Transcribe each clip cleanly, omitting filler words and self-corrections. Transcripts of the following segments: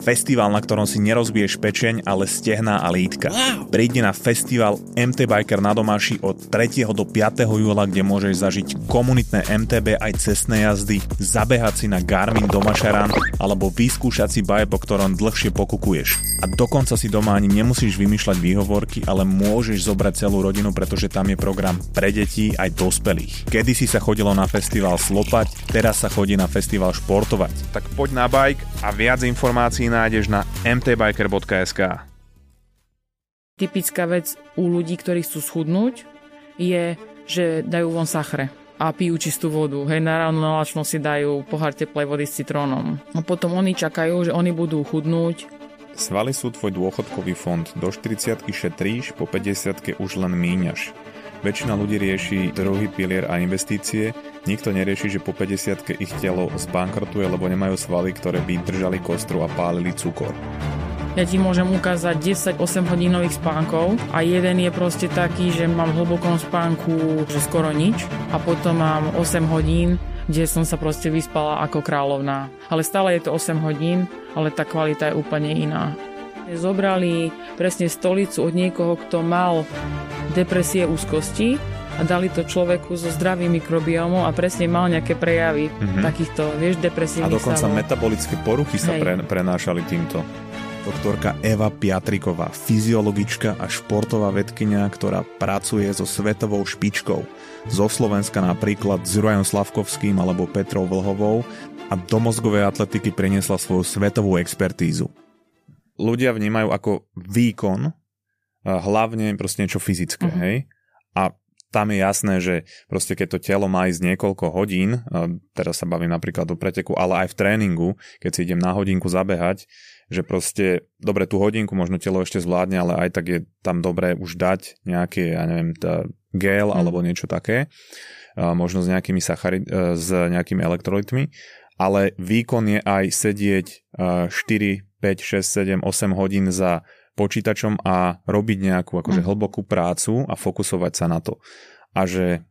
Festival, na ktorom si nerozbiješ pečeň, ale stehná a lítka. Wow. Prídi na festival MT Biker na Domáši od 3. do 5. júla, kde môžeš zažiť komunitné MTB aj cestné jazdy, zabehať si na Garmin Domašaran alebo vyskúšať si bike, po ktorom dlhšie pokukuješ. A dokonca si doma ani nemusíš vymýšľať výhovorky, ale môžeš zobrať celú rodinu, pretože tam je program pre deti aj dospelých. Kedysi sa chodilo na festival slopať, teraz sa chodí na festival športovať. Tak poď na bike a viac informácií nájdeš na mtbiker.sk. Typická vec u ľudí, ktorí chcú schudnúť, je, že dajú von sachre a pijú čistú vodu. Hej, na ráno na lačno si dajú pohár teplej vody s citrónom. A potom oni čakajú, že oni budú chudnúť. Svaly sú tvoj dôchodkový fond. Do 40-ky šetríš, po 50-ke už len míňaš. Väčšina ľudí rieši druhý pilier a investície, nikto nerieši, že po 50-ke ich telo zbankrotuje, lebo nemajú svaly, ktoré by držali kostru a pálili cukor. Ja ti môžem ukázať 10 8-hodinových spánkov a jeden je proste taký, že mám v hlbokom spánku že skoro nič a potom mám 8 hodín, kde som sa proste vyspala ako kráľovná. Ale stále je to 8 hodín, ale tá kvalita je úplne iná. Zobrali presne stolicu od niekoho, kto mal depresie, úzkosti a dali to človeku so zdravým mikrobiómom a presne mal nejaké prejavy takýchto, vieš, depresívnych stavov. A dokonca metabolické poruchy sa prenášali týmto. Doktorka Eva Piatriková, fyziologička a športová vedkyňa, ktorá pracuje so svetovou špičkou. Zo Slovenska napríklad s Jurajom Slavkovským alebo Petrou Vlhovou a do mozgovej atletiky priniesla svoju svetovú expertízu. Ľudia vnímajú ako výkon hlavne proste niečo fyzické, hej? A tam je jasné, že proste keď to telo má ísť niekoľko hodín, teraz sa bavím napríklad o preteku, ale aj v tréningu, keď si idem na hodinku zabehať, že proste, dobre, tú hodinku možno telo ešte zvládne, ale aj tak je tam dobré už dať nejaké, ja neviem, gel alebo niečo také, možno s nejakými s nejakými elektrolytmi, ale výkon je aj sedieť 4, 5, 6, 7, 8 hodín za počítačom a robiť nejakú akože hlbokú prácu a fokusovať sa na to. A že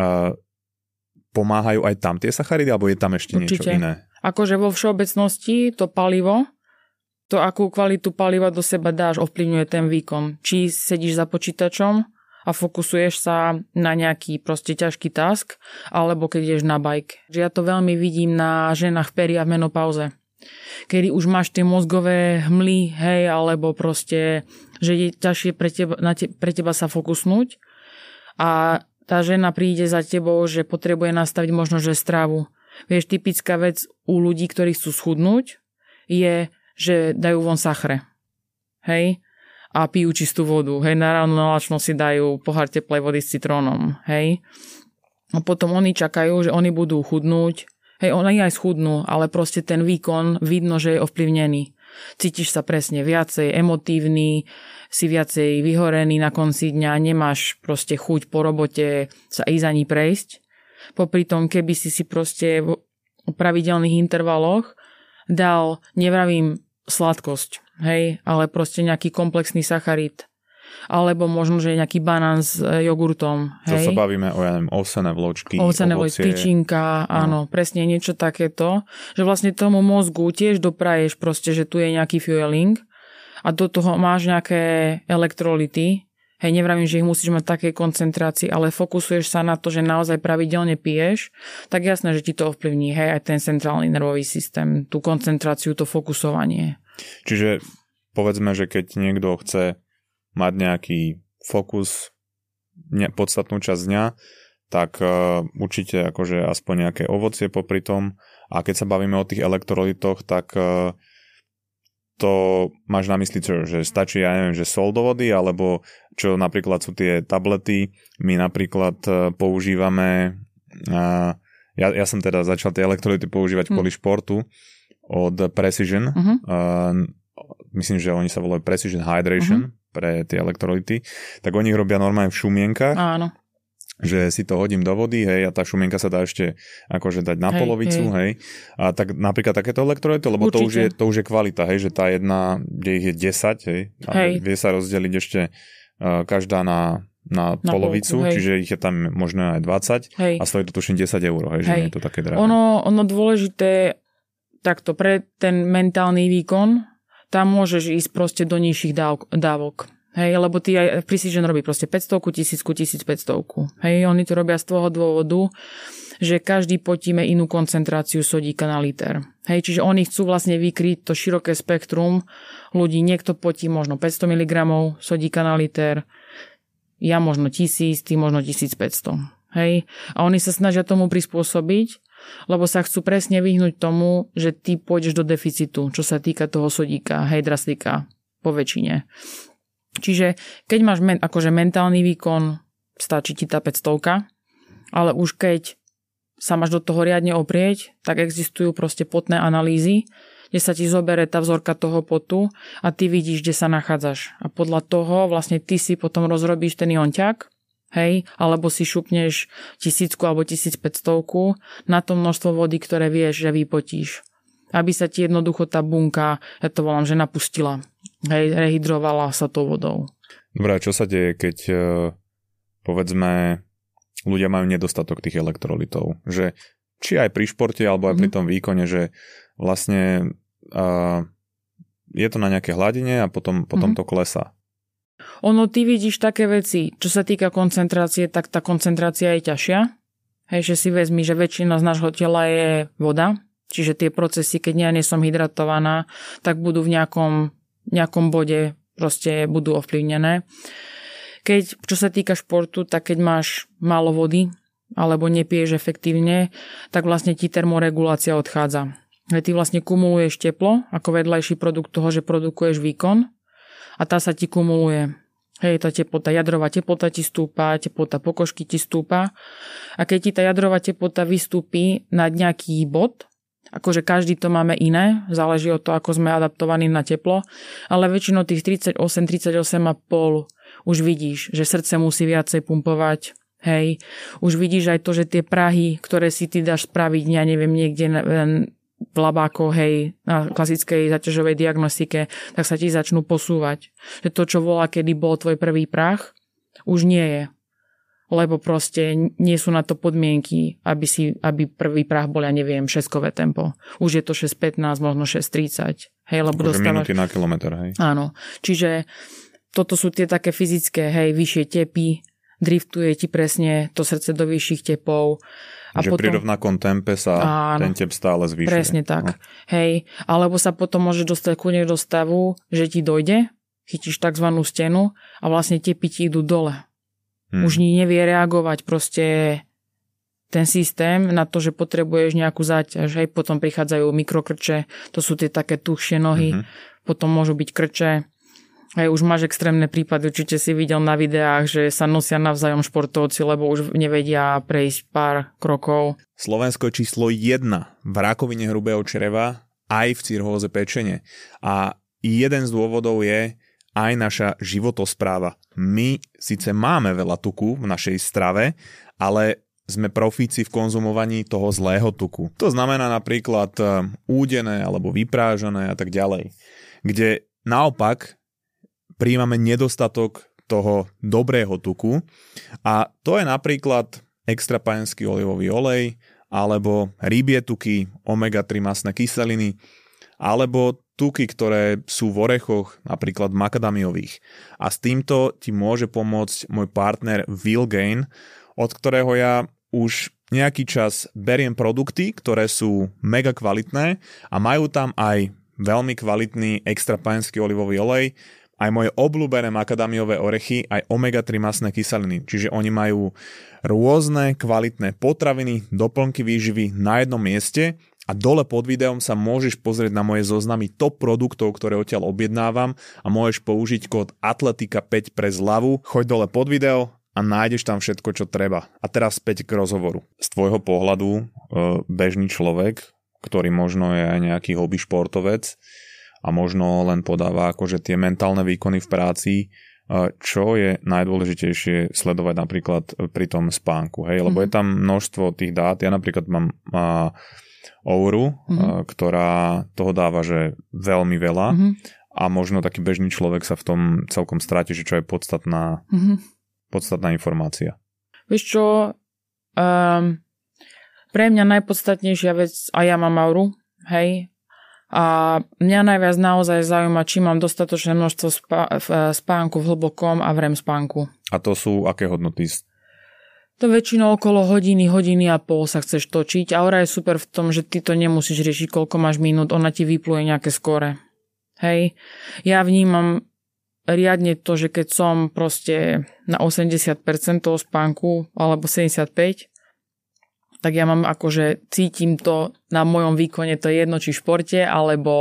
pomáhajú aj tam tie sacharidy, alebo je tam ešte niečo iné? Akože vo všeobecnosti to palivo, to akú kvalitu paliva do seba dáš, ovplyvňuje ten výkon. Či sedíš za počítačom a fokusuješ sa na nejaký proste ťažký task, alebo keď ideš na bike. Že ja to veľmi vidím na ženách v péri a v menopauze. Kedy už máš tie mozgové hmly, hej, alebo proste, že je ťažšie pre teba sa fokusnúť a tá žena príde za tebou, že potrebuje nastaviť možno, že stravu. Vieš, typická vec u ľudí, ktorí chcú schudnúť, je, že dajú von sachre, hej, a pijú čistú vodu, hej, na ráno na lačno si dajú pohár teplej vody s citrónom, hej. A potom oni čakajú, že oni budú chudnúť. Hej, oni aj schudnú, ale proste ten výkon vidno, že je ovplyvnený. Cítiš sa presne viacej emotívny, si viacej vyhorený na konci dňa, nemáš proste chuť po robote sa ísť ani prejsť. Popri tom, keby si proste v pravidelných intervaloch dal, nevravím sladkosť, hej, ale proste nejaký komplexný sacharid, alebo možno, že nejaký banán s jogurtom. Hej? To sa bavíme o, ja neviem, ovsené vločky, ovsené vločky, tyčinka, áno, presne niečo takéto. Že vlastne tomu mozgu tiež dopraješ proste, že tu je nejaký fueling a do toho máš nejaké elektrolyty. Hej, nevravím, že ich musíš mať také koncentrácii, ale fokusuješ sa na to, že naozaj pravidelne piješ, tak jasné, že ti to ovplyvní, hej, aj ten centrálny nervový systém, tú koncentráciu, to fokusovanie. Čiže povedzme, že keď niekto chce mať nejaký fokus, podstatnú časť dňa, tak určite akože aspoň nejaké ovocie popri tom. A keď sa bavíme o tých elektrolytoch, tak to máš na mysli čo? Že stačí, ja neviem, že sol do vody, alebo čo napríklad sú tie tablety. My napríklad používame, ja som teda začal tie elektrolyty používať kvôli športu od Precision. Myslím, že oni sa volajú Precision Hydration pre tie elektrolyty. Tak oni ich robia normálne v šumienkach. Áno. Že si to hodím do vody, hej, a tá šumienka sa dá ešte akože dať na polovicu, hej. A tak napríklad takéto elektrolyty, lebo to už je kvalita, hej, že tá jedna, kde ich je 10, hej, a vie sa rozdeliť ešte každá na polovicu, čiže ich je tam možno aj 20 a stojí to tuším 10 eur, hej, že nie je to také drahé. Ono dôležité takto pre ten mentálny výkon, tam môžeš ísť proste do nižších dávok. Hej, lebo ty aj Precision robí proste 500, 1000, 1500. Hej, oni to robia z toho dôvodu, že každý potíme inú koncentráciu sodíka na liter. Hej, čiže oni chcú vlastne vykryť to široké spektrum ľudí. Niekto potí možno 500 mg sodíka na liter, ja možno 1000, ty možno 1500. Hej, a oni sa snažia tomu prispôsobiť, lebo sa chcú presne vyhnúť tomu, že ty pôjdeš do deficitu, čo sa týka toho sodíka, hej, drastika po väčšine. Čiže keď máš akože mentálny výkon, stačí ti tá 500, ale už keď sa máš do toho riadne oprieť, tak existujú proste potné analýzy, kde sa ti zobere tá vzorka toho potu a ty vidíš, kde sa nachádzaš. A podľa toho vlastne ty si potom rozrobíš ten ionťak, hej, alebo si šupneš 1000 alebo 1500 na to množstvo vody, ktoré vieš, že vypotíš. Aby sa ti jednoducho tá bunka, ja to volám, že napustila. Hej, rehydrovala sa tou vodou. Dobre, a čo sa deje, keď povedzme ľudia majú nedostatok tých elektrolitov? Že či aj pri športe, alebo aj pri tom výkone, že vlastne je to na nejaké hladine a potom to klesá. Ono, ty vidíš také veci, čo sa týka koncentrácie, tak tá koncentrácia je ťažšia. Hej, že si vezmi, že väčšina z nášho tela je voda, čiže tie procesy, keď ja nie som hydratovaná, tak budú v nejakom bode proste budú ovplyvnené. Keď, čo sa týka športu, tak keď máš málo vody alebo nepiješ efektívne, tak vlastne ti termoregulácia odchádza. Ty vlastne kumuluješ teplo ako vedľajší produkt toho, že produkuješ výkon a tá sa ti kumuluje. Hej, tá teplota, jadrová teplota ti stúpa, teplota pokožky ti stúpa a keď ti tá jadrová teplota vystúpi nad nejaký bod, akože každý to máme iné, záleží od toho, ako sme adaptovaní na teplo, ale väčšinou tých 38,5 už vidíš, že srdce musí viacej pumpovať, hej. Už vidíš aj to, že tie prahy, ktoré si ty dáš spraviť, ja neviem, niekde v labákoch, hej, na klasickej zaťažovej diagnostike, tak sa ti začnú posúvať. Že to, čo volá, kedy bol tvoj prvý prach, už nie je. Lebo proste nie sú na to podmienky, aby prvý prach bol, ja neviem, 6-kové tempo. Už je to 6,15, možno 6,30. Hej, lebo dostávaš... minúty na kilometr, hej. Áno. Čiže toto sú tie také fyzické, hej, vyššie tepy, driftuje ti presne to srdce do vyšších tepov. A že potom, pri rovnakom tempe sa ten tep stále zvýšuje. Presne tak. No. Hej, alebo sa potom môže dostať kľudne do stavu, že ti dojde, chytíš takzvanú stenu a vlastne tepy ti idú dole. Už nevie reagovať proste ten systém na to, že potrebuješ nejakú záťaž. Hej, potom prichádzajú mikrokrče, to sú tie také tuchšie nohy, potom môžu byť krče. Hej, už máš extrémne prípady, určite si videl na videách, že sa nosia navzájom športovci, lebo už nevedia prejsť pár krokov. Slovensko je číslo 1 v rakovine hrubého čreva aj v cirhóze pečene. A jeden z dôvodov je aj naša životospráva. My síce máme veľa tuku v našej strave, ale sme profíci v konzumovaní toho zlého tuku. To znamená napríklad údené alebo vyprážané a tak ďalej. Kde naopak prijímame nedostatok toho dobrého tuku a to je napríklad extra pajenský olivový olej alebo rybie tuky, omega-3 mastné kyseliny alebo tuky, ktoré sú v orechoch, napríklad makadamiových. A s týmto ti môže pomôcť môj partner Will Gain, od ktorého ja už nejaký čas beriem produkty, ktoré sú mega kvalitné a majú tam aj veľmi kvalitný extra pajenský olivový olej, aj moje obľúbené makadamiové orechy, aj omega-3 mastné kyseliny. Čiže oni majú rôzne kvalitné potraviny, doplnky výživy na jednom mieste a dole pod videom sa môžeš pozrieť na moje zoznamy top produktov, ktoré odtiaľ objednávam a môžeš použiť kód Atletika5 pre zľavu. Choď dole pod video a nájdeš tam všetko, čo treba. A teraz späť k rozhovoru. Z tvojho pohľadu bežný človek, ktorý možno je aj nejaký hobby športovec a možno len podáva akože tie mentálne výkony v práci, čo je najdôležitejšie sledovať napríklad pri tom spánku, hej? Lebo je tam množstvo tých dát. Ja napríklad mám Ouru, ktorá toho dáva, že veľmi veľa a možno taký bežný človek sa v tom celkom stráti, že čo je podstatná informácia. Vieš čo, pre mňa najpodstatnejšia vec, a ja mám Ouru, hej, A mňa najviac naozaj zaujíma, či mám dostatočné množstvo spánku v hlbokom a v REM spánku. A to sú aké hodnoty? To väčšinou okolo hodiny a pol sa chceš točiť. Aura je super v tom, že ty to nemusíš riešiť, koľko máš minút, ona ti vypluje nejaké skóre. Hej. Ja vnímam riadne to, že keď som proste na 80% toho spánku, alebo 75%, tak ja mám akože, cítim to na mojom výkone, to je jedno, či v športe, alebo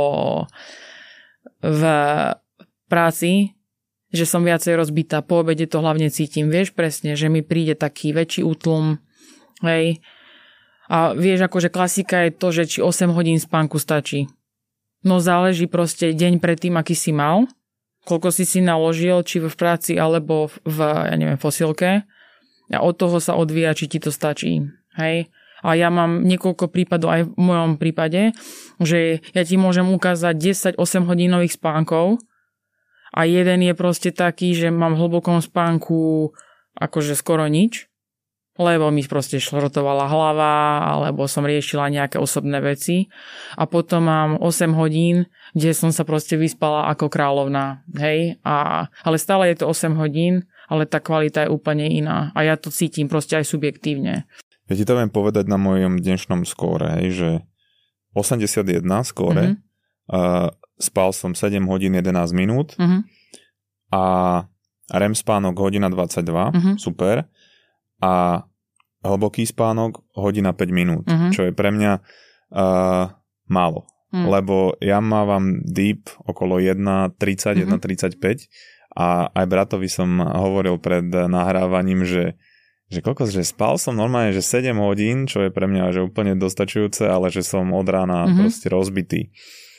v práci, že som viacej rozbitá. Po obede to hlavne cítim. Vieš presne, že mi príde taký väčší útlum. Hej. A vieš, akože klasika je to, že či 8 hodín spánku stačí. No záleží proste deň predtým, aký si mal, koľko si naložil, či v práci, alebo v fosilke. A od toho sa odvíja, či ti to stačí. Hej. A ja mám niekoľko prípadov aj v mojom prípade, že ja ti môžem ukázať 10 8-hodinových spánkov a jeden je proste taký, že mám v hlbokom spánku akože skoro nič, lebo mi proste šrotovala hlava, alebo som riešila nejaké osobné veci. A potom mám 8 hodín, kde som sa proste vyspala ako kráľovná. Hej? Ale stále je to 8 hodín, ale tá kvalita je úplne iná. A ja to cítim proste aj subjektívne. Ja ti to viem povedať na mojom dnešnom skóre, hej, že 81 skóre, spal som 7 hodín 11 minút a REM spánok hodina 22, super, a hlboký spánok hodina 5 minút, čo je pre mňa málo, lebo ja mávam deep okolo 1.30, 1.35 a aj bratovi som hovoril pred nahrávaním, že spal som normálne, že 7 hodín, čo je pre mňa že úplne dostačujúce, ale že som od rána proste rozbitý.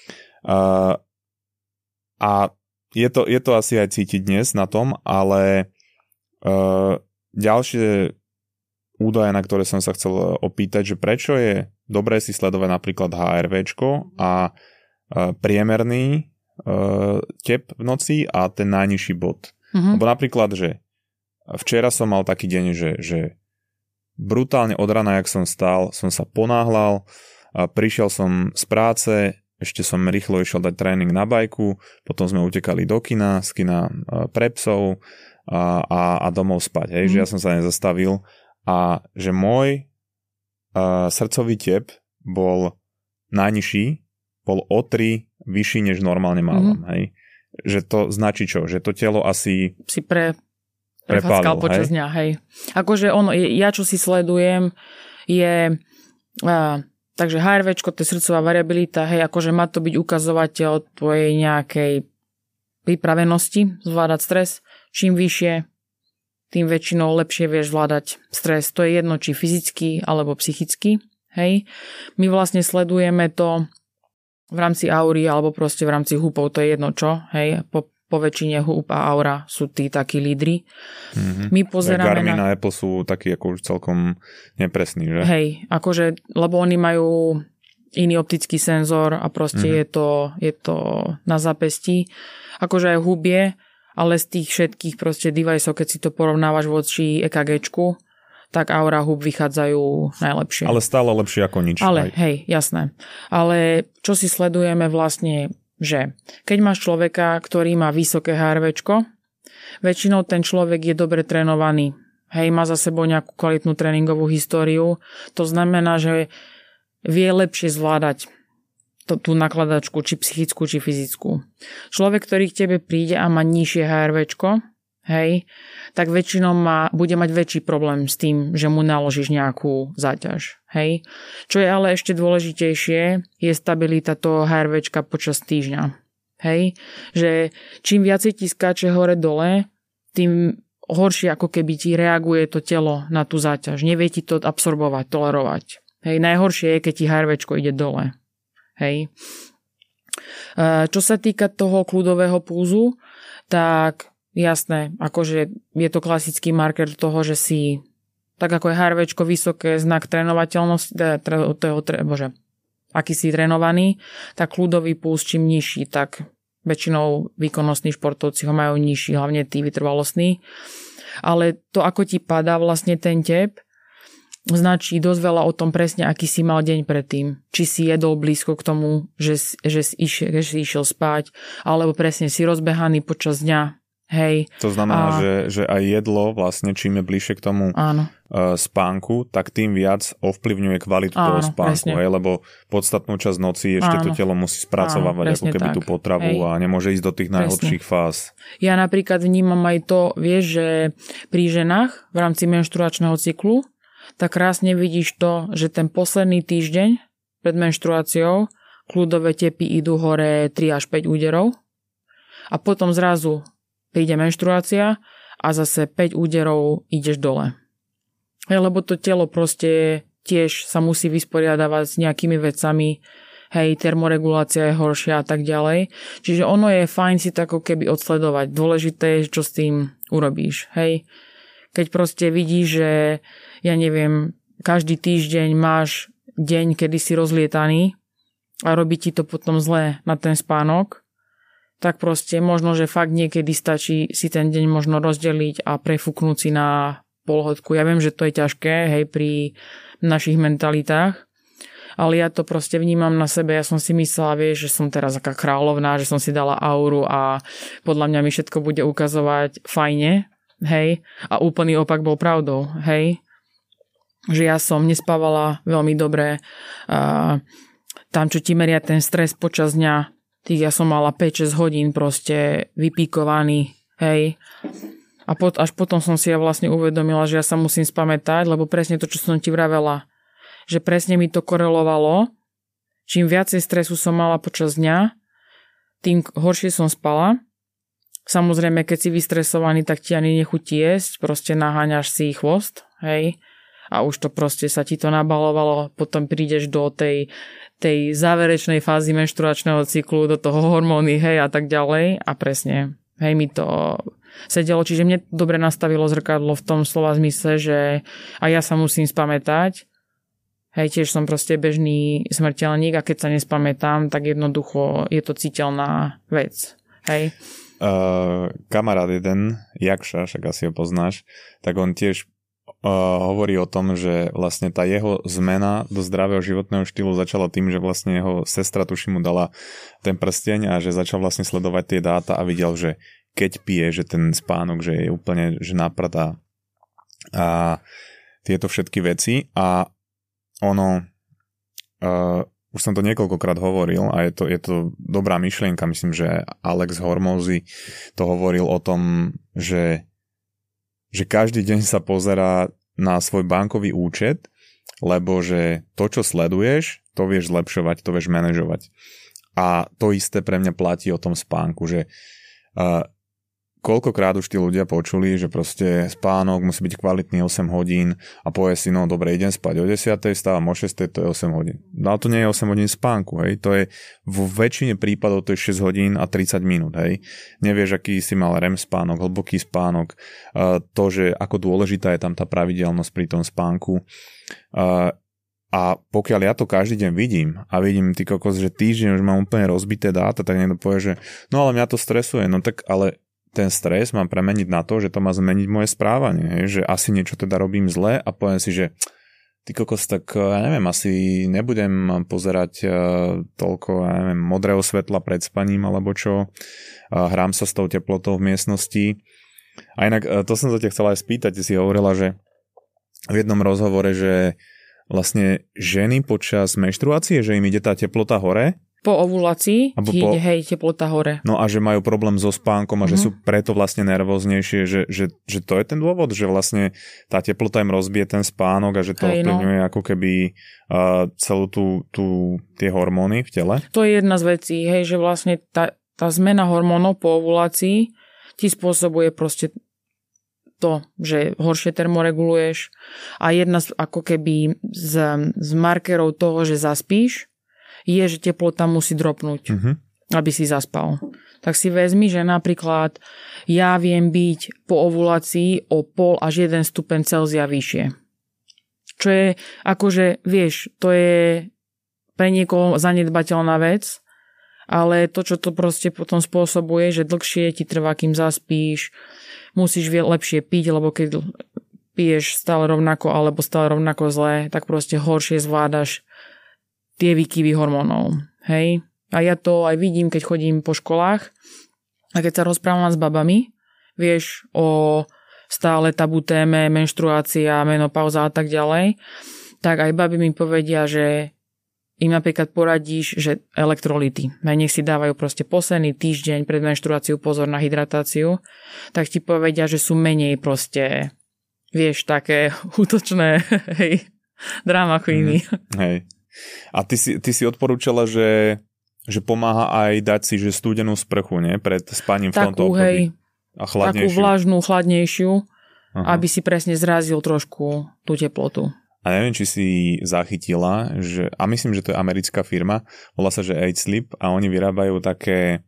A je to asi aj cítiť dnes na tom, ale ďalšie údaje, na ktoré som sa chcel opýtať, že prečo je dobré si sledovať napríklad HRVčko a priemerný tep v noci a ten najnižší bod. Lebo napríklad, že včera som mal taký deň, že brutálne od rana, jak som stál, som sa ponáhľal, prišiel som z práce, ešte som rýchlo išiel dať tréning na bajku, potom sme utekali do kina, z kina pre psov a domov spať. Hej, že ja som sa nezastavil a že môj srdcový tep bol najnižší, bol o 3 vyšší, než normálne mávam. Hej. Že to značí čo? Že to telo asi si prefackal počas dňa, hej. Akože ja čo si sledujem je takže HRVčko, to je srdcová variabilita, hej, akože má to byť ukazovateľ tvojej nejakej pripravenosti zvládať stres. Čím vyššie, tým väčšinou lepšie vieš zvládať stres. To je jedno, či fyzicky alebo psychicky, hej. My vlastne sledujeme to v rámci aury alebo proste v rámci húpov, to je jedno čo, hej, po väčšine húp a aura sú tí takí lídri. My pozeráme Garmin a Apple sú takí ako už celkom nepresní, že? Hej, akože, lebo oni majú iný optický senzor a proste je to na zápesti. Akože aj hubie, ale z tých všetkých proste deviceov, keď si to porovnávaš voči EKGčku, tak aura hub vychádzajú najlepšie. Ale stále lepšie ako nič. Ale hej, jasné. Ale čo si sledujeme vlastne, že keď máš človeka, ktorý má vysoké HRVčko, väčšinou ten človek je dobre trénovaný. Hej, má za sebou nejakú kvalitnú tréningovú históriu. To znamená, že vie lepšie zvládať tú nakladačku, či psychickú, či fyzickú. Človek, ktorý k tebe príde a má nižšie HRVčko, hej, tak väčšinou bude mať väčší problém s tým, že mu naložíš nejakú záťaž. Hej. Čo je ale ešte dôležitejšie, je stabilita toho HRVčka počas týždňa. Hej. Že čím viacej ti skáče hore-dole, tým horšie ako keby ti reaguje to telo na tú záťaž. Nevie ti to absorbovať, tolerovať. Hej. Najhoršie je, keď ti HRVčko ide dole. Hej. Čo sa týka toho kľudového pulzu, tak jasné, akože je to klasický marker toho, že si tak ako je HRVčko vysoké, znak trénovateľnosti, aký si trénovaný, tak kľudový puls čím nižší, tak väčšinou výkonnostní športovci ho majú nižší, hlavne tí vytrvalostní. Ale to, ako ti padá vlastne ten tep, značí dosť veľa o tom presne, aký si mal deň predtým. Či si jedol blízko k tomu, že si išiel spať, alebo presne si rozbehaný počas dňa. Hej. To znamená, že aj jedlo vlastne, čím je bližšie k tomu spánku, tak tým viac ovplyvňuje kvalitu toho spánku. Hej, lebo podstatnú časť noci ešte to telo musí spracovávať ako keby tú potravu a nemôže ísť do tých najhlbších fáz. Ja napríklad vnímam aj to, vieš, že pri ženách v rámci menštruačného cyklu tak krásne vidíš to, že ten posledný týždeň pred menštruáciou kľudové tepy idú hore 3 až 5 úderov a potom zrazu príde menštruácia a zase 5 úderov ideš dole. Lebo to telo proste tiež sa musí vysporiadavať s nejakými vecami, hej, termoregulácia je horšia a tak ďalej. Čiže ono je fajn si to ako keby odsledovať. Dôležité je, čo s tým urobíš, hej. Keď proste vidíš, že ja neviem, každý týždeň máš deň, kedy si rozlietaný a robí ti to potom zle na ten spánok, tak proste možno, že fakt niekedy stačí si ten deň možno rozdeliť a prefúknúť si na polhodku. Ja viem, že to je ťažké, hej, pri našich mentalitách, ale ja to proste vnímam na sebe. Ja som si myslela, vieš, že som teraz taká kráľovná, že som si dala auru a podľa mňa mi všetko bude ukazovať fajne, hej, a úplný opak bol pravdou, hej, že ja som nespávala veľmi dobre, tam, čo ti meria ten stres počas dňa, tých ja som mala 5-6 hodín proste vypíkovaný, hej, a až potom som si ja vlastne uvedomila, že ja sa musím spamätať, lebo presne to, čo som ti vravela, že presne mi to korelovalo, čím viacej stresu som mala počas dňa, tým horšie som spala. Samozrejme, keď si vystresovaný, tak ti ani nechutí jesť, proste naháňaš si chvost, hej, a už to proste sa ti to nabalovalo, potom prídeš do tej záverečnej fázy menštruačného cyklu, do toho hormóny, hej, a tak ďalej a presne, hej, mi to sedelo, čiže mne dobre nastavilo zrkadlo v tom slova zmysle, že a ja sa musím spamätať, hej, tiež som proste bežný smrteľník a keď sa nespamätám, tak jednoducho je to citeľná vec, hej. Kamarát jeden, Jakša, však asi ho poznáš, tak on tiež hovorí o tom, že vlastne tá jeho zmena do zdravého životného štýlu začala tým, že vlastne jeho sestra tuším mu dala ten prsteň a že začal vlastne sledovať tie dáta a videl, že keď pije, že ten spánok, že je úplne že naprd a tieto všetky veci a ono už som to niekoľkokrát hovoril a je to dobrá myšlienka, myslím, že Alex Hormozy to hovoril o tom, že každý deň sa pozerá na svoj bankový účet, lebo že to, čo sleduješ, to vieš zlepšovať, to vieš manažovať. A to isté pre mňa platí o tom spánku, že koľkokrát už tí ľudia počuli, že proste spánok musí byť kvalitný 8 hodín a povie si, no dobre, idem spať o 10, stávam o 6, to je 8 hodín. No to nie je 8 hodín spánku, hej, to je vo väčšine prípadov to je 6 hodín a 30 minút, hej. Nevieš, aký si mal REM spánok, hlboký spánok, to, že ako dôležitá je tam tá pravidelnosť pri tom spánku. A pokiaľ ja to každý deň vidím a vidím ty kokos, že týždeň už mám úplne rozbité dáta, tak niekto povie, že no ale mňa to stresuje, no tak ale ten stres mám premeniť na to, že to má zmeniť moje správanie, že asi niečo teda robím zle a poviem si, že ty kokos, tak ja neviem, asi nebudem pozerať toľko, ja neviem, modrého svetla pred spaním alebo čo, hrám sa s tou teplotou v miestnosti. A inak, to som sa ťa chcela aj spýtať, ty si hovorila, že v jednom rozhovore, že vlastne ženy počas menštruácie, že im ide tá teplota hore, po ovulácii ide, hej, teplota hore. No a že majú problém so spánkom a že sú preto vlastne nervóznejšie, že to je ten dôvod, že vlastne tá teplota im rozbije ten spánok a že to ovplyvňuje ako keby celú tie hormóny v tele? To je jedna z vecí, hej, že vlastne tá zmena hormónov po ovulácii ti spôsobuje proste to, že horšie termoreguluješ a jedna ako keby z markerov toho, že zaspíš, je, že teplota musí dropnúť, aby si zaspal. Tak si vezmi, že napríklad ja viem byť po ovulácii o 0,5 až 1 stupeň Celzia vyššie. Čo je, akože, vieš, to je pre niekoho zanedbateľná vec, ale to, čo to proste potom spôsobuje, že dlhšie ti trvá, kým zaspíš, musíš lepšie piť, lebo keď piješ stále rovnako alebo stále rovnako zle, tak proste horšie zvládaš tie výkyvy hormónov. Hej? A ja to aj vidím, keď chodím po školách a keď sa rozprávam s babami, vieš, o stále tabu téme, menštruácia, menopauza a tak ďalej, tak aj baby mi povedia, že im napríklad poradíš, že elektrolyty, nech si dávajú proste posledný týždeň pred menštruáciou pozor na hydratáciu, tak ti povedia, že sú menej proste, vieš, také útočné, hej, drama queeny. Hej. A ty si odporúčala, že pomáha aj dať si, že studenú sprchu, nie? Pred spaním v tomto období. Hej, a chladnejšiu. takú vlažnú, chladnejšiu, aby si presne zrazil trošku tú teplotu. A neviem, či si zachytila, a myslím, že to je americká firma, volá sa, že Eight Sleep a oni vyrábajú také,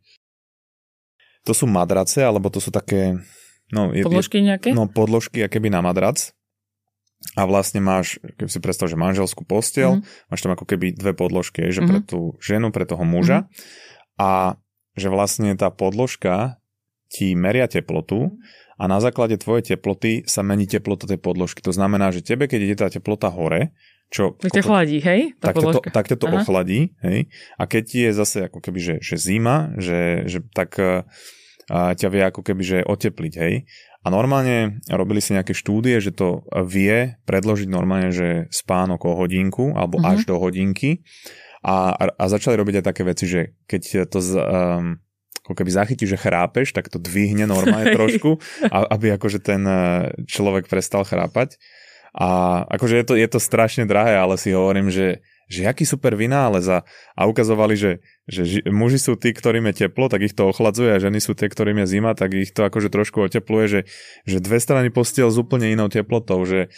to sú madrace, alebo to sú také, podložky nejaké? Podložky akéby na madrac. A vlastne máš, keď si predstav, že manželskú posteľ, máš tam ako keby dve podložky, že pre tú ženu, pre toho muža. A že vlastne tá podložka ti meria teplotu a na základe tvojej teploty sa mení teplota tej podložky. To znamená, že tebe, keď ide tá teplota hore, tak ťa chladí, hej? Tak ťa to ochladí, hej? A keď ti je zase ako keby, že zima, že tak ťa vie ako keby, že otepliť, hej? A normálne robili si nejaké štúdie, že to vie predložiť normálne, že spánok o hodinku, alebo až do hodinky. A začali robiť aj také veci, že keď to ako keby zachytí, že chrápeš, tak to dvihne normálne trošku, aby akože ten človek prestal chrápať. A akože je to strašne drahé, ale si hovorím, že aký super vynález a ukazovali, že muži sú tí, ktorým je teplo, tak ich to ochladzuje a ženy sú tie, ktorým je zima, tak ich to akože trošku otepluje, že dve strany postiel s úplne inou teplotou,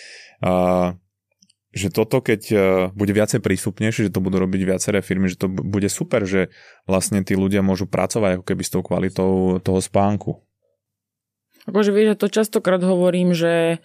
že toto, keď bude viacej prístupnejšie, že to budú robiť viaceré firmy, že to bude super, že vlastne tí ľudia môžu pracovať ako keby s tou kvalitou toho spánku. Akože vieš, to častokrát hovorím, že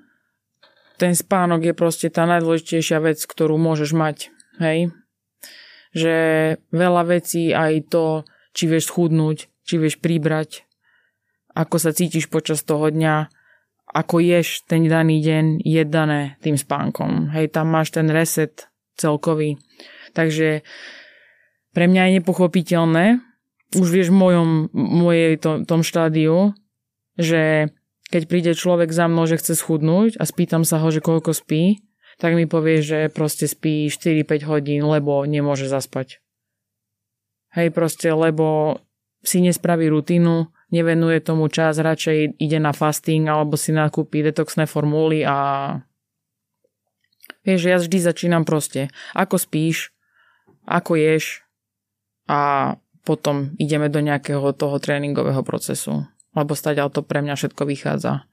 ten spánok je proste tá najdôležitejšia vec, ktorú môžeš mať, hej? Že veľa vecí, aj to, či vieš schudnúť, či vieš pribrať, ako sa cítiš počas toho dňa, ako ješ ten daný deň, je dané tým spánkom. Hej, tam máš ten reset celkový. Takže pre mňa je nepochopiteľné, už vieš v mojej tom štádiu, že keď príde človek za mnou, že chce schudnúť a spýtam sa ho, že koľko spí, tak mi povie, že proste spí 4-5 hodín, lebo nemôže zaspať. Hej, proste, lebo si nespraví rutinu, nevenuje tomu čas, radšej ide na fasting alebo si nakúpi detoxné formuly a vieš, ja vždy začínam proste, ako spíš, ako ješ a potom ideme do nejakého toho tréningového procesu, lebo stadiaľ to pre mňa všetko vychádza.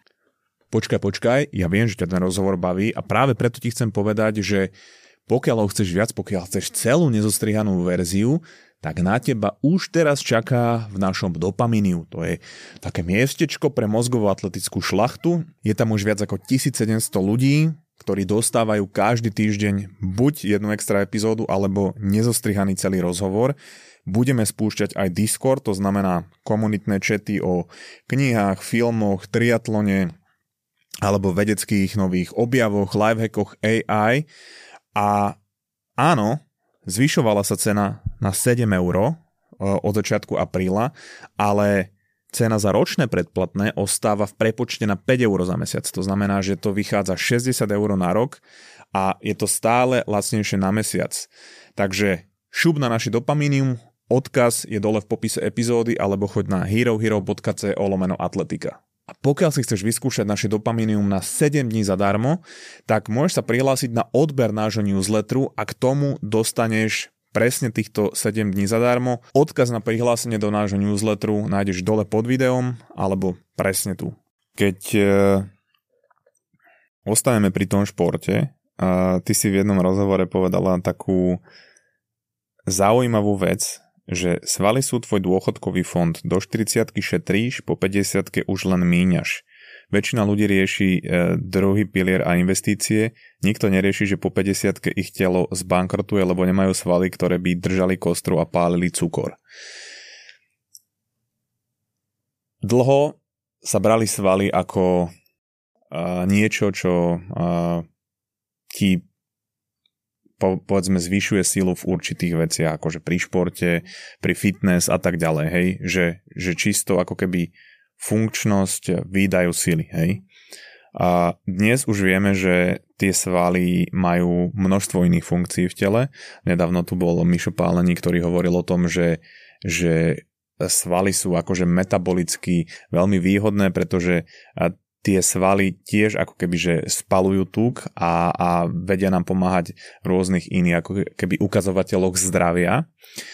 Počkaj, ja viem, že ťa ten rozhovor baví a práve preto ti chcem povedať, že pokiaľ ho chceš viac, pokiaľ chceš celú nezostrihanú verziu, tak na teba už teraz čaká v našom Dopaminiu. To je také miestečko pre mozgovo-atletickú šlachtu. Je tam už viac ako 1700 ľudí, ktorí dostávajú každý týždeň buď jednu extra epizódu, alebo nezostrihaný celý rozhovor. Budeme spúšťať aj Discord, to znamená komunitné chaty o knihách, filmoch, triatlone, alebo vedeckých nových objavoch, lifehackoch AI. A áno, zvyšovala sa cena na 7 € od začiatku apríla, ale cena za ročné predplatné ostáva v prepočte na 5 € za mesiac. To znamená, že to vychádza 60 € na rok a je to stále lacnejšie na mesiac. Takže šup na naši Dopaminium, odkaz je dole v popise epizódy alebo choď na herohero.co/atletika. A pokiaľ si chceš vyskúšať naše Dopaminium na 7 dní zadarmo, tak môžeš sa prihlásiť na odber nášho newsletteru a k tomu dostaneš presne týchto 7 dní zadarmo. Odkaz na prihlásenie do nášho newsletteru nájdeš dole pod videom alebo presne tu. Keď ostaneme pri tom športe, ty si v jednom rozhovore povedala takú zaujímavú vec, že svaly sú tvoj dôchodkový fond. Do 40-ky šetríš, po 50-ke už len míňaš. Väčšina ľudí rieši druhý pilier a investície. Nikto nerieši, že po 50-ke ich telo zbankrotuje, lebo nemajú svaly, ktoré by držali kostru a pálili cukor. Dlho sa brali svaly ako niečo, čo ti povedzme zvyšuje silu v určitých veciach, akože pri športe, pri fitness a tak ďalej, hej, že čisto ako keby funkčnosť výdajú sily, hej. A dnes už vieme, že tie svaly majú množstvo iných funkcií v tele. Nedávno tu bol Mišo Páleník, ktorý hovoril o tom, že svaly sú akože metabolicky veľmi výhodné, pretože tie svaly tiež ako keby že spalujú tuk a vedia nám pomáhať v rôznych iných ako keby ukazovateľoch zdravia.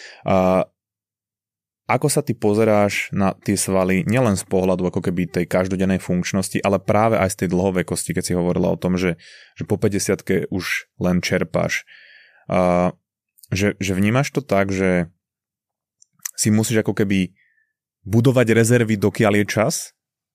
Ako sa ty pozeráš na tie svaly nielen z pohľadu ako keby tej každodennej funkčnosti, ale práve aj z tej dlhovekosti, keď si hovorila o tom, že po 50-ke už len čerpáš. Že vnímaš to tak, že si musíš ako keby budovať rezervy, dokiaľ je čas?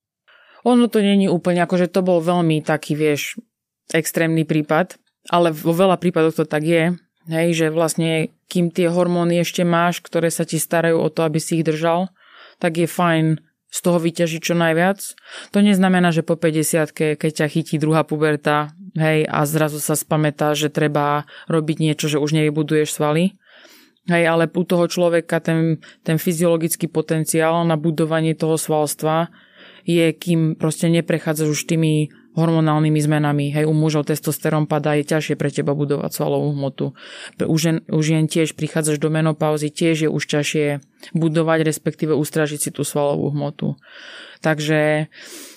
Ono to není úplne, akože to bol veľmi taký, vieš, extrémny prípad, ale vo veľa prípadoch to tak je. Hej, že vlastne, kým tie hormóny ešte máš, ktoré sa ti starajú o to, aby si ich držal, tak je fajn z toho vyťažiť čo najviac. To neznamená, že po 50-ke, keď ťa chytí druhá puberta, hej, a zrazu sa spamätá, že treba robiť niečo, že už nevybuduješ svaly. Hej, ale u toho človeka ten fyziologický potenciál na budovanie toho svalstva je, kým proste neprechádzaš už tými hormonálnymi zmenami. Hej, u mužov testosterón padá, je ťažšie pre teba budovať svalovú hmotu. U žien tiež prichádzaš do menopauzy, tiež je už ťažšie budovať, respektíve ustražiť si tú svalovú hmotu. Takže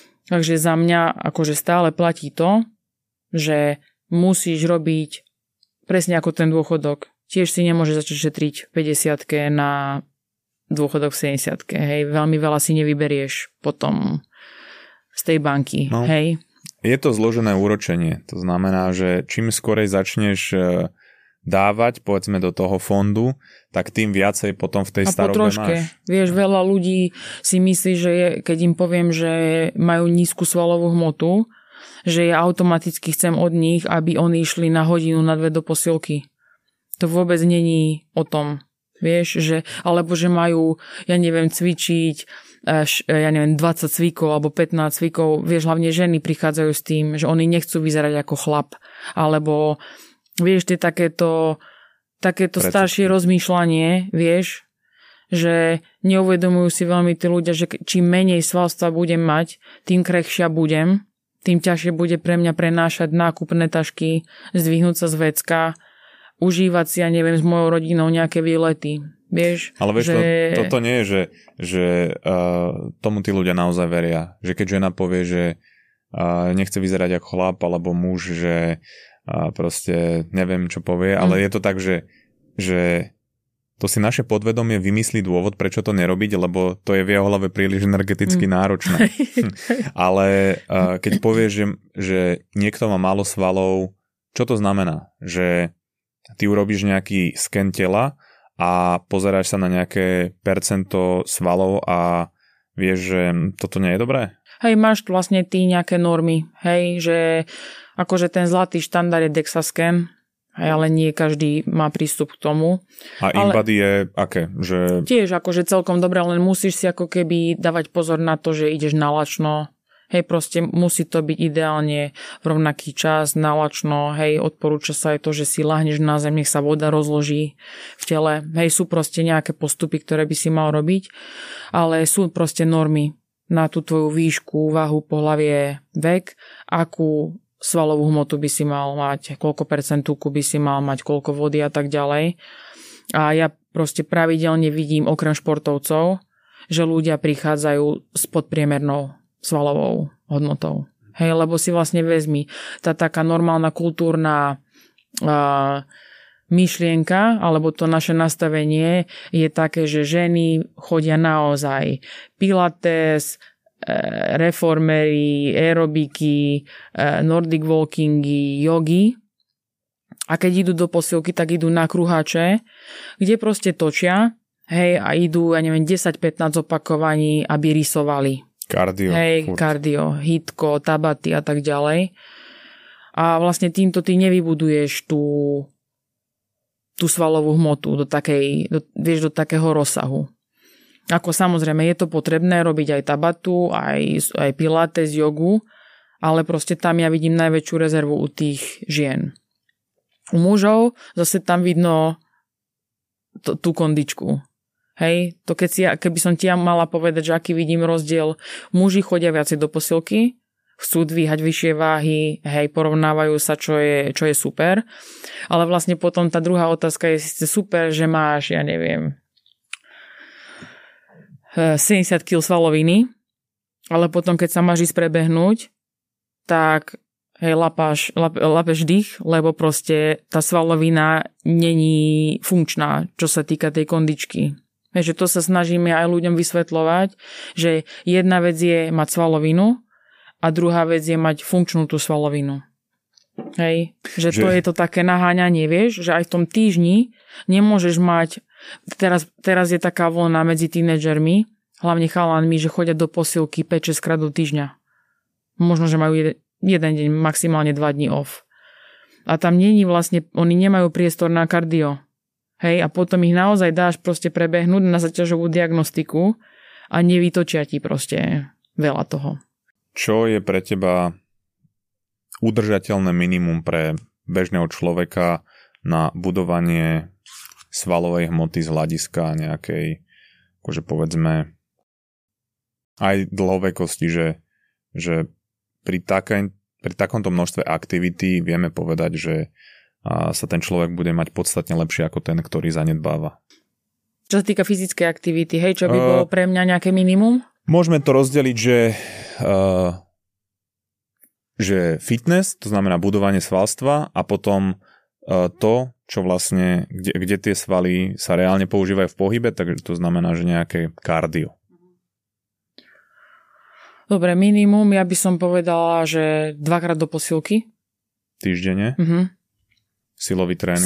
za mňa akože stále platí to, že musíš robiť presne ako ten dôchodok. Tiež si nemôžeš začať šetriť v 50-ke na dôchodok v 70-ke. Hej, veľmi veľa si nevyberieš potom z tej banky. No. Hej. Je to zložené úročenie. To znamená, že čím skorej začneš dávať, povedzme, do toho fondu, tak tým viacej potom v tej starobe máš. Vieš, veľa ľudí si myslí, že keď im poviem, že majú nízku svalovú hmotu, že ja automaticky chcem od nich, aby oni išli na hodinu, na 2 do posilky. To vôbec není o tom. Vieš, alebo že majú, ja neviem, cvičiť 20 cvikov alebo 15 cvikov, vieš, hlavne ženy prichádzajú s tým, že oni nechcú vyzerať ako chlap, alebo vieš, tie takéto staršie rozmýšľanie, vieš, že neuvedomujú si veľmi tí ľudia, že čím menej svalstva budem mať, tým krehšia budem, tým ťažšie bude pre mňa prenášať nákupné tašky, zdvihnúť sa z vecka, užívať si, ja neviem, s mojou rodinou nejaké výlety. Vieš, ale vieš, toto nie je, že tomu tí ľudia naozaj veria. Že keď žena povie, že nechce vyzerať ako chlap alebo muž, že proste neviem, čo povie, ale je to tak, že to si naše podvedomie vymyslí dôvod, prečo to nerobiť, lebo to je v jeho hlave príliš energeticky náročné. Ale keď povieš, že niekto má málo svalov, čo to znamená? Že ty urobíš nejaký sken tela a pozeráš sa na nejaké percento svalov a vieš, že toto nie je dobré? Hej, máš vlastne ty nejaké normy, hej, že akože ten zlatý štandard je DEXA scan, hej, ale nie každý má prístup k tomu. A InBody je aké? Že... Tiež akože celkom dobré, len musíš si ako keby dávať pozor na to, že ideš na lačno. Hej, proste musí to byť ideálne v rovnaký čas, nalačno, hej, odporúča sa aj to, že si lahneš na zem, nech sa voda rozloží v tele. Hej, sú proste nejaké postupy, ktoré by si mal robiť, ale sú proste normy na tú tvoju výšku, váhu, pohlavie, vek, akú svalovú hmotu by si mal mať, koľko percent tuku by si mal mať, koľko vody a tak ďalej. A ja proste pravidelne vidím, okrem športovcov, že ľudia prichádzajú s podpriemernou svalovou hodnotou. Hej, lebo si vlastne vezmi, tá taká normálna kultúrna myšlienka, alebo to naše nastavenie je také, že ženy chodia naozaj pilates, reformery, aerobiky, nordic walkingy, jogy. A keď idú do posilky, tak idú na kruháče, kde proste točia, hej, a idú, ja neviem, 10-15 opakovaní, aby rysovali. Kardio. Hej, kardio, hitko, tabaty a tak ďalej. A vlastne týmto ty nevybuduješ tú svalovú hmotu do takého rozsahu. Ako samozrejme je to potrebné robiť aj tabatu, aj pilates, jogu, ale proste tam ja vidím najväčšiu rezervu u tých žien. U mužov zase tam vidno tú kondičku. Hej, to keby som ti ja mala povedať, že aký vidím rozdiel, muži chodia viacej do posilky, chcú dvíhať vyššie váhy, hej, porovnávajú sa, čo je super, ale vlastne potom tá druhá otázka je síce super, že máš, ja neviem, 70 kg svaloviny, ale potom, keď sa máš ísť prebehnúť, tak hej, lapeš dých, lebo proste tá svalovina není funkčná, čo sa týka tej kondičky. Že to sa snažíme aj ľuďom vysvetľovať, že jedna vec je mať svalovinu a druhá vec je mať funkčnú tú svalovinu. Hej, že to je to také naháňanie, vieš, že aj v tom týždni nemôžeš mať, teraz je taká vlna medzi tínedžermi, hlavne chalanmi, že chodia do posilky 5-6 krát do týždňa. Možno, že majú jeden deň, maximálne 2 dní off. A tam vlastne, oni nemajú priestor na kardio. Hej, a potom ich naozaj dáš proste prebehnúť na zaťažovú diagnostiku a nevytočia ti proste veľa toho. Čo je pre teba udržateľné minimum pre bežného človeka na budovanie svalovej hmoty z hľadiska nejakej, akože povedzme, aj dlhovekosti, že pri takomto množstve aktivity vieme povedať, že sa ten človek bude mať podstatne lepšie ako ten, ktorý zanedbáva. Čo sa týka fyzickej aktivity, hej, čo by bolo pre mňa nejaké minimum? Môžeme to rozdeliť, že fitness, to znamená budovanie svalstva a potom to, čo vlastne, kde tie svaly sa reálne používajú v pohybe, takže to znamená, že nejaké kardio. Dobre, minimum, ja by som povedala, že 2-krát do posilky. Týždenne? Silový tréning.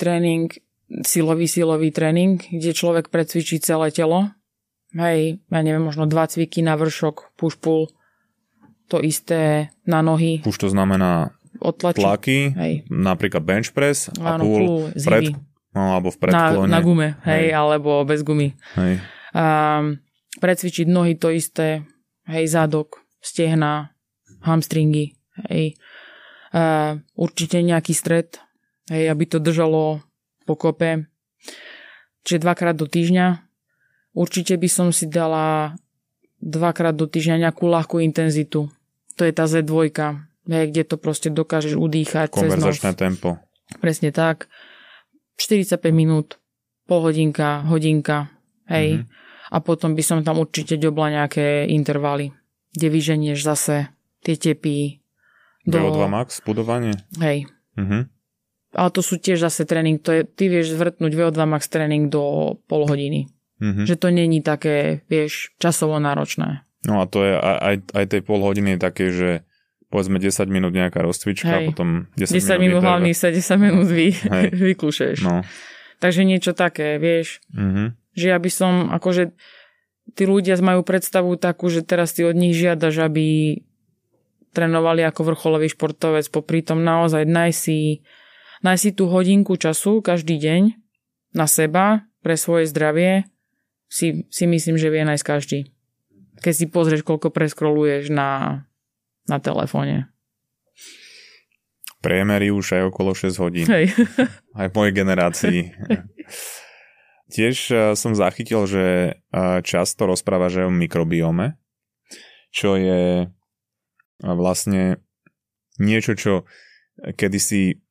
Silový tréning, kde človek precvičí celé telo. Hej, ja neviem, možno 2 cviky na vršok, push-pull, to isté na nohy. Push to znamená tlaky, hej. Napríklad bench press a pull alebo v predklone. Na gume, hej, alebo bez gumy. Hej. Precvičiť nohy to isté, hej, zadok, stehná, hamstringy, hej. Určite nejaký stred, hej, aby to držalo pokope. Čiže 2-krát do týždňa. Určite by som si dala 2-krát do týždňa nejakú ľahkú intenzitu. To je tá Z2, hej, kde to proste dokážeš udýchať cez nos. Konverzačné tempo. Presne tak. 45 minút, pol hodinka, hej. A potom by som tam určite ďobla nejaké intervaly, kde vyženieš zase tie tepy. VO2 max, budovanie? Hej. Ale to sú tiež zase tréning, ty vieš zvrtnúť VO2 max tréning do pol hodiny. Že to není také, vieš, časovo náročné. No a to je aj tej pol hodiny je také, že povedzme 10 minút nejaká rozcvička, a potom 10 minút hlavný sa 10 minút vyklúšeš. No. Takže niečo také, vieš. Že ja by som, akože tí ľudia majú predstavu takú, že teraz ty od nich žiadaš, aby trénovali ako vrcholový športovec, popri tom naozaj nájsť si tú hodinku času každý deň na seba, pre svoje zdravie, si myslím, že vie nájsť každý. Keď si pozrieš, koľko preskroluješ na telefóne. Priemery už aj okolo 6 hodín. Hej. Aj v mojej generácii. Tiež som zachytil, že často rozprávaš aj o mikrobiome, čo je vlastne niečo, čo kedysi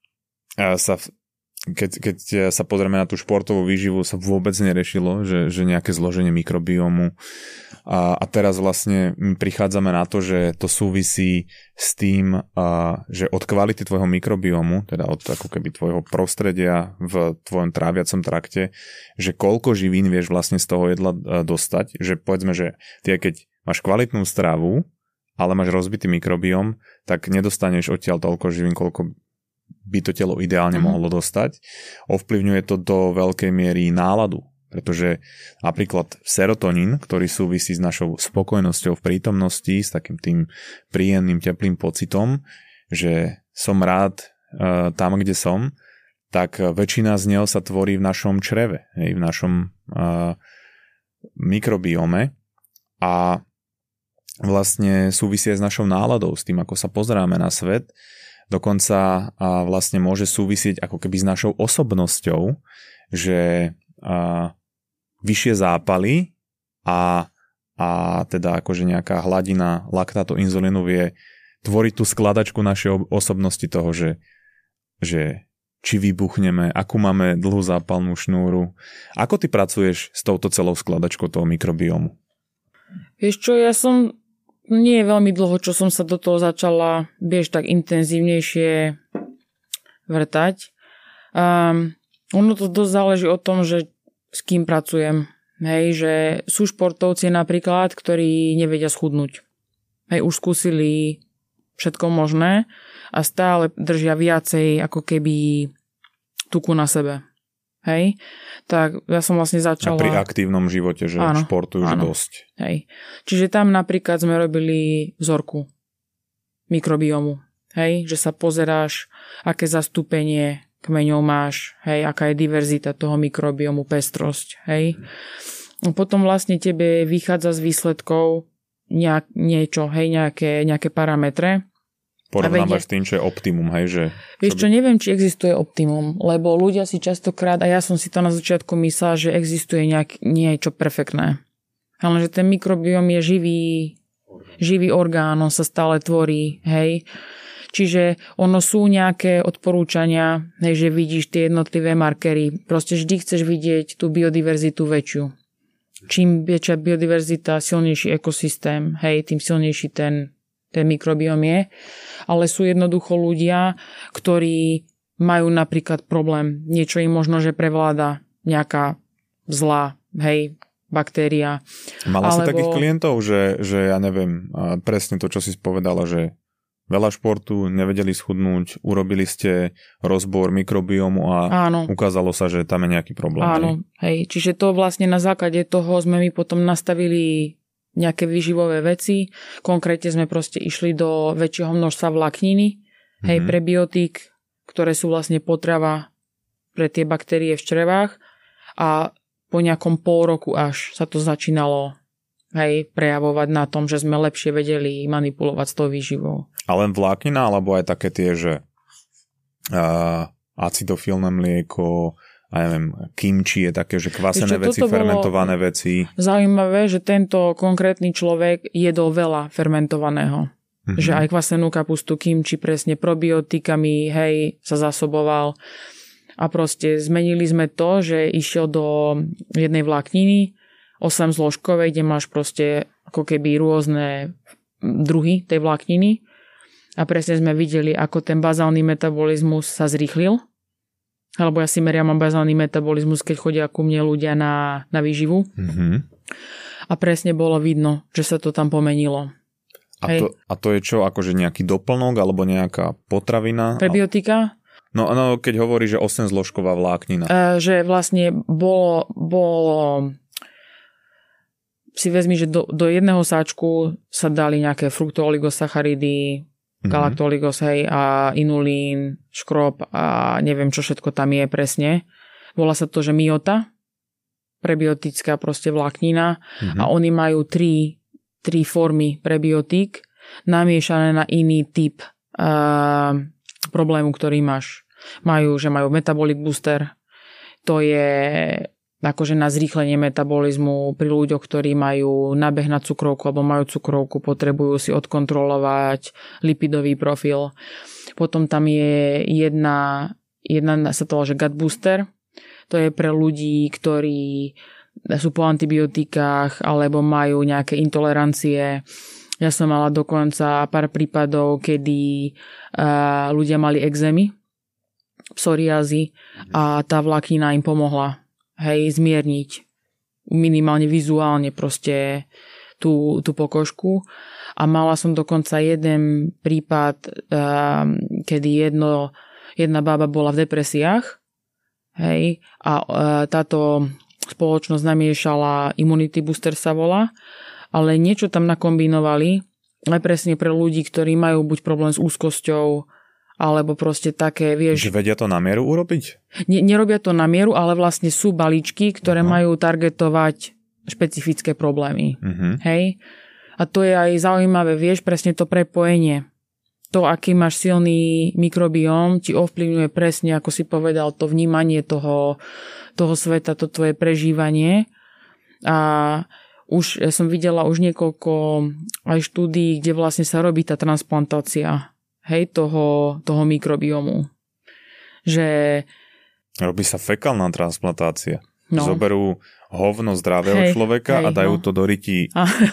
keď sa pozrieme na tú športovú výživu, sa vôbec nerešilo, že nejaké zloženie mikrobiomu. A teraz vlastne prichádzame na to, že to súvisí s tým, že od kvality tvojho mikrobiomu, teda od ako keby tvojho prostredia v tvojom tráviacom trakte, že koľko živín vieš vlastne z toho jedla dostať. Že povedzme, že ty keď máš kvalitnú stravu, ale máš rozbitý mikrobióm, tak nedostaneš odtiaľ toľko živín, koľko by to telo ideálne mohlo dostať. Ovplyvňuje to do veľkej miery náladu, pretože napríklad serotonín, ktorý súvisí s našou spokojnosťou v prítomnosti, s takým tým príjemným, teplým pocitom, že som rád tam, kde som, tak väčšina z neho sa tvorí v našom čreve, v našom mikrobiome. A vlastne súvisí s našou náladou, s tým, ako sa pozeráme na svet. Dokonca vlastne môže súvisieť ako keby s našou osobnosťou, že vyššie zápaly a teda akože nejaká hladina laktátu inzulínu vie tvoriť tú skladačku našej osobnosti toho, že či vybuchneme, akú máme dlhú zápalnú šnúru. Ako ty pracuješ s touto celou skladačkou toho mikrobiomu? Vieš čo, nie je veľmi dlho, čo som sa do toho začala, tak intenzívnejšie vrtať. Ono to dosť záleží o tom, že s kým pracujem. Hej, že sú športovci napríklad, ktorí nevedia schudnúť. Hej, už skúsili všetko možné a stále držia viacej ako keby tuku na sebe. Hej, tak ja som vlastne začala... A pri aktívnom živote, že športujú už dosť. Hej, čiže tam napríklad sme robili vzorku mikrobiomu. Hej, že sa pozeráš, aké zastúpenie kmeňov máš, hej, aká je diverzita toho mikrobiomu, pestrosť, hej. Potom vlastne tebe vychádza z výsledkov niečo, hej, nejaké parametre. Porovnávaš s tým, čo je optimum, hej, že... Vieš čo, neviem, či existuje optimum, lebo ľudia si častokrát, a ja som si to na začiatku myslela, že existuje niečo perfektné. Ale že ten mikrobióm je živý orgán, on sa stále tvorí, hej. Čiže ono sú nejaké odporúčania, hej, že vidíš tie jednotlivé markery. Proste vždy chceš vidieť tú biodiverzitu väčšiu. Čím väčšia biodiverzita, silnejší ekosystém, hej, tým silnejší ten mikrobióm je. Ale sú jednoducho ľudia, ktorí majú napríklad problém. Niečo im možno, že prevláda nejaká zlá, hej, baktéria. Mala si takých klientov, že ja neviem, presne to, čo si povedala, že veľa športu, nevedeli schudnúť, urobili ste rozbor mikrobiomu a ukázalo sa, že tam je nejaký problém. Áno, hej. Čiže to vlastne na základe toho sme my potom nastavili nejaké výživové veci. Konkrétne sme proste išli do väčšieho množstva vlákniny, hej, prebiotík, ktoré sú vlastne potrava pre tie baktérie v črevách a po nejakom pol roku až sa to začínalo, hej, prejavovať na tom, že sme lepšie vedeli manipulovať s tou výživou. A len vláknina, alebo aj také tie, že acidofilné mlieko, a neviem, kimči je také, že kvasené veci, fermentované veci. Zaujímavé, že tento konkrétny človek jedol veľa fermentovaného. Že aj kvasenú kapustu, kimči presne probiotikami, hej, sa zasoboval. A proste zmenili sme to, že išiel do jednej vlákniny, 8 zložkovej, kde máš proste ako keby rôzne druhy tej vlákniny. A presne sme videli, ako ten bazálny metabolizmus sa zrýchlil. Alebo ja si meriam bazálny metabolizmus, keď chodia ku mne ľudia na výživu. A presne bolo vidno, že sa to tam pomenilo. A to je čo, akože nejaký doplnok alebo nejaká potravina? Prebiotika? No, keď hovorí, že 8 zložková vláknina. Že vlastne bolo si vezmi, že do jedného sáčku sa dali nejaké fruktoligosacharidy, galaktoligos, hej, a inulín, škrob a neviem, čo všetko tam je presne. Volá sa to, že myota, prebiotická proste vláknina a oni majú tri formy prebiotík namiešané na iný typ problému, ktorý máš. Majú metabolic booster, to je akože na zrýchlenie metabolizmu pri ľuďoch, ktorí majú nabeh na cukrovku alebo majú cukrovku, potrebujú si odkontrolovať lipidový profil. Potom tam je jedna sa to volá, že gut booster. To je pre ľudí, ktorí sú po antibiotikách alebo majú nejaké intolerancie. Ja som mala dokonca pár prípadov, kedy ľudia mali ekzémy, psoriázy a tá vláknina im pomohla, hej, zmierniť minimálne vizuálne proste tú pokožku. A mala som dokonca jeden prípad, kedy jedna bába bola v depresiách, hej, a táto spoločnosť namiešala Immunity Booster sa volá, ale niečo tam nakombinovali, aj presne pre ľudí, ktorí majú buď problém s úzkosťou, alebo proste také, vieš... Že vedia to na mieru urobiť? Nerobia to na mieru, ale vlastne sú balíčky, ktoré majú targetovať špecifické problémy. Hej? A to je aj zaujímavé, vieš, presne to prepojenie. To, aký máš silný mikrobióm, ti ovplyvňuje presne, ako si povedal, to vnímanie toho sveta, to tvoje prežívanie. A ja som videla už niekoľko aj štúdií, kde vlastne sa robí tá transplantácia, toho mikrobiomu. Že... Robí sa fekálna transplantácia. No. Zoberú hovno zdravého človeka a dajú to do rytí.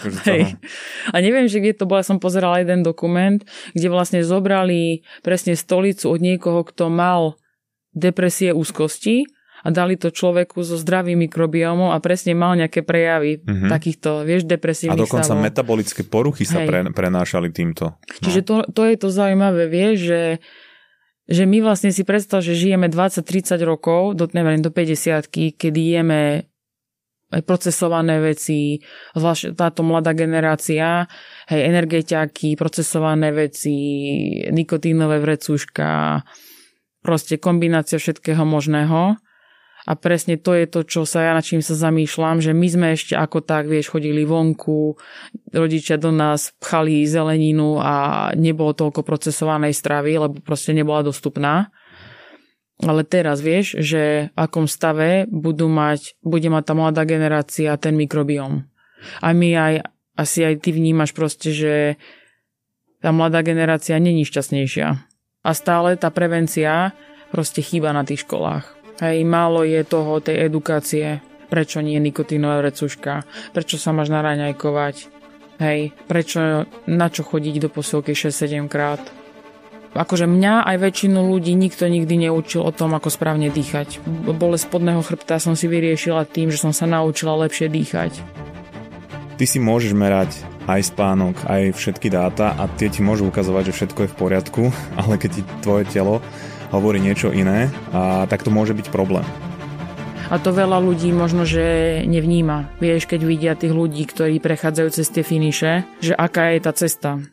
A neviem, že kde to bolo, ja som pozerala jeden dokument, kde vlastne zobrali presne stolicu od niekoho, kto mal depresie, úzkosti a dali to človeku so zdravým mikrobiomom a presne mal nejaké prejavy takýchto, vieš, depresívnych stavov. A dokonca metabolické poruchy sa prenášali týmto. No. Čiže to je to zaujímavé, vieš, že my vlastne si predstav, že žijeme 20-30 rokov, do 50-ky, kedy jeme aj procesované veci, zvlášť táto mladá generácia, energetiaky, procesované veci, nikotínové vrecúška, proste kombinácia všetkého možného. A presne to je to, čo sa nad čím sa zamýšľam, že my sme ešte ako tak, vieš, chodili vonku, rodičia do nás pchali zeleninu a nebolo toľko procesovanej stravy, lebo proste nebola dostupná. Ale teraz vieš, že v akom stave bude mať tá mladá generácia ten mikrobióm. A my asi aj ty vnímaš proste, že tá mladá generácia není šťastnejšia. A stále tá prevencia proste chýba na tých školách. Málo je toho, tej edukácie. Prečo nie nikotínová vrecúška? Prečo sa máš naraňajkovať? Prečo, na čo chodiť do posielky 6-7 krát? Akože mňa aj väčšinu ľudí nikto nikdy neučil o tom, ako správne dýchať. Bolesť spodného chrbta som si vyriešila tým, že som sa naučila lepšie dýchať. Ty si môžeš merať aj spánok, aj všetky dáta a tie ti môžu ukazovať, že všetko je v poriadku, ale keď ti tvoje telo hovorí niečo iné, tak to môže byť problém. A to veľa ľudí možno, že nevníma. Vieš, keď vidia tých ľudí, ktorí prechádzajú cez tie finiše, že aká je tá cesta.